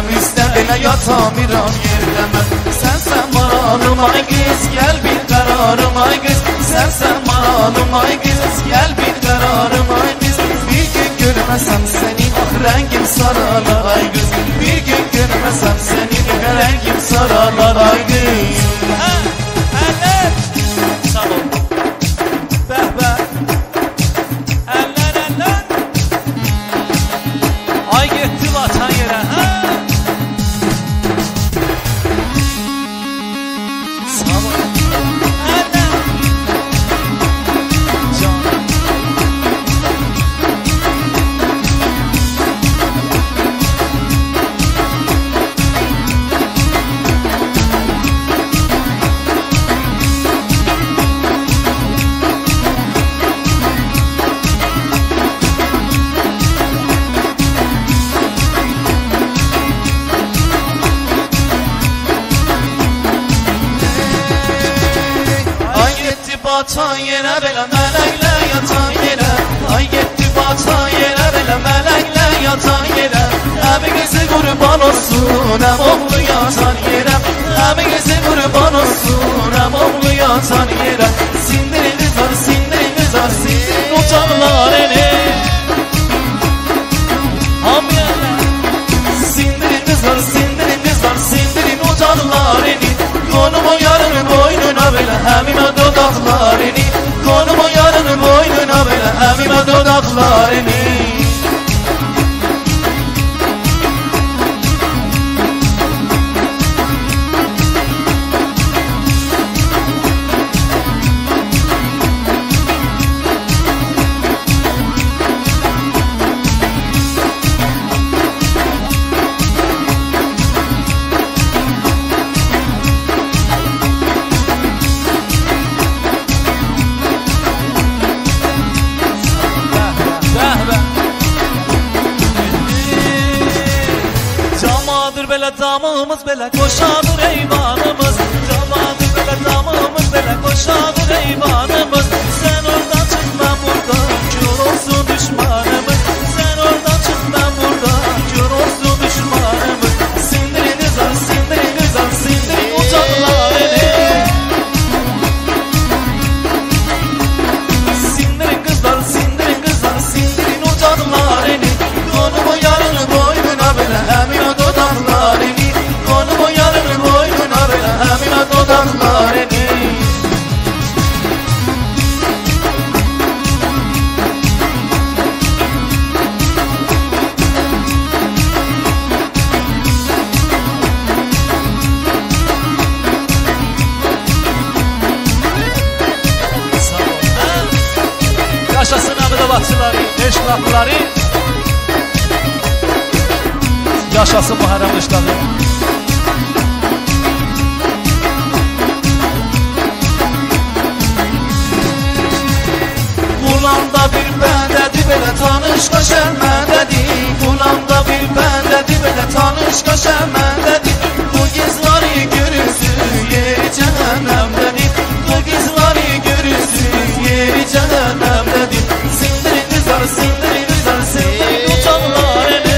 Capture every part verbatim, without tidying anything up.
Görürəm üstə elə yatamıram yerdə mən. Sənsən maralım ay qız, gəl bir qərarım ay qız. Sənsən maralım ay qız, gəl bir qərarım ay qız. Bir gün görməsəm səni, ah rəngim saralar ay qız. Bir gün görməsəm səni, rəngim saralar ay qız. Hə, əllər, sağ ol. Bəh, bəh. Əllər, əllər. Ay getdi vatan yerə, hə? Sağ ol. Əllər. Can. Batan yerə belə mələklə yatan yerə. Ay getdi batan yerə belə mələklə yatan yerə. Əmi qızı qurban olsun, əm oğlu yatan yerə. Əmi qızı qurban olsun, əm oğlu yatan yerə. Sindirin qızlar, sindirin qızlar, sindirin uçanlar eli. Hamiyələr. Sindirin qızlar, sindirin qızlar, sindirin uçanlar eli. Konumu yarın boynuna belə həmimə dodaqlarını. Konumu yarın boynuna belə həmimə dodaqlarını. Camadır belə damımız, belə qoşadır eyvanımız. Camadır belə damımız, belə qoşadır eyvanımız. Sən oradan çıx, mən buradan, kör olsun düşmanımız. Sən oradan çıx, mən buradan, kör olsun düşmanımız. Sindirin qızlar, sindirin qızlar, sindirin uçanlar eli. Sindirin qızlar, sindirin qızlar, sindirin uçanlar eli. Konumu yarın boynuna belə həmimə dodaqlarını. Konumu yarın boynuna belə həmimə dodaqlarını. Sağ ol, hə? Yaşasın Əmidabadçıları, eşq qapıları. Yaşasın Muharrem qışları. Qulanda bir bəndədir belə tanış qaşər məndədir. Qulanda bir bəndədir belə tanış qaşər məndədir. Bu qızları görürsün yeri cəhənnəmdədir. Bu qızları görürsün yeri cəhənnəmdədir. Sindirin qızlar, sindirin qızlar, sindirin uçanlar eli.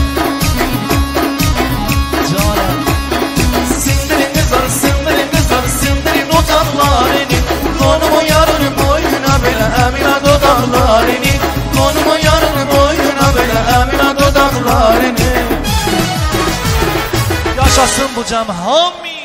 Canım. Sindirin qızlar, sindirin qızlar, sindirin uçanlar eli. Konumu yarın boynuna belə əminə dodaqlarını. Konumu yarın boynuna belə əminə dodaqlarını. Yaşasın bu cəm hami.